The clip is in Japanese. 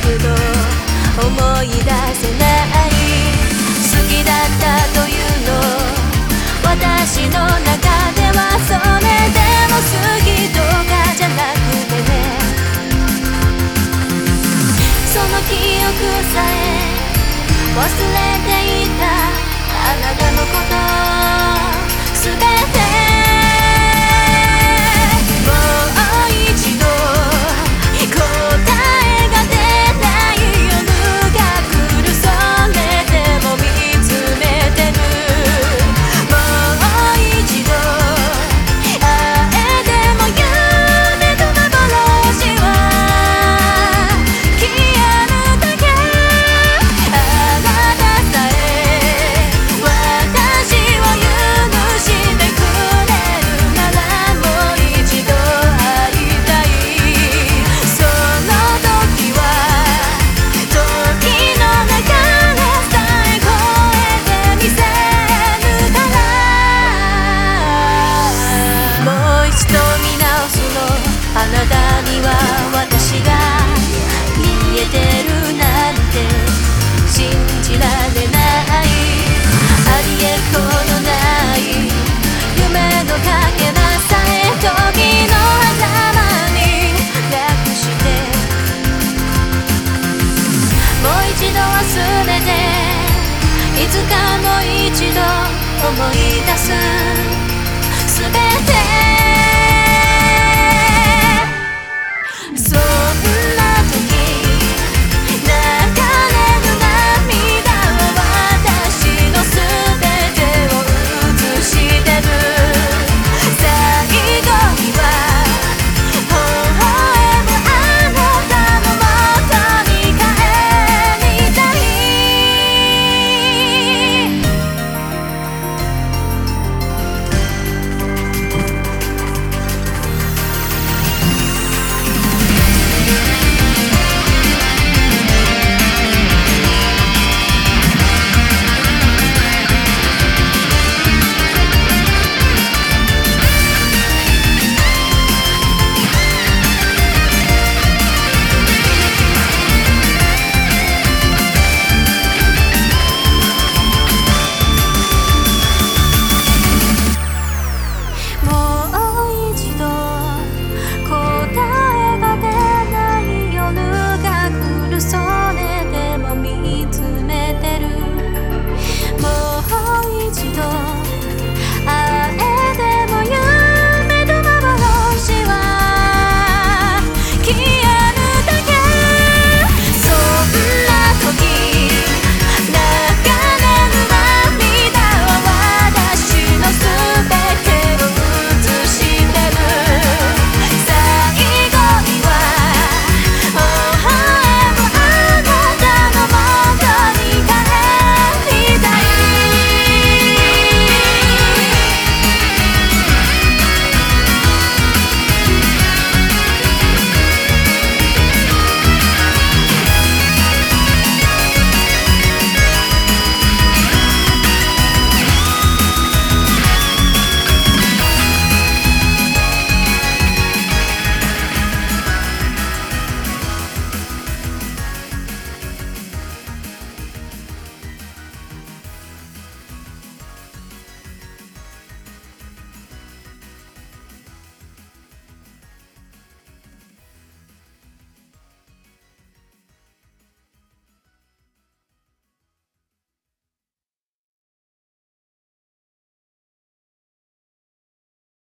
と思い出せない。好きだったというの私の中では、それでも好きとかじゃなくてね、その記憶さえ忘れていたあなたのことすべて。もう一度答えが出ない夜が来る、それでも見つめてる。もう一度会えても夢と幻は消えるだけ。あなたさえ私を許してくれるなら、もう一度会いたい。その時は時の流れさえ越えてみせるから。もう一度見直すの、あなたには私が見えてるなんて信じられない。ありえっこのない夢のかけらさえ時の狭間に隠して、もう一度忘れていつかもう一度思い出すすべて。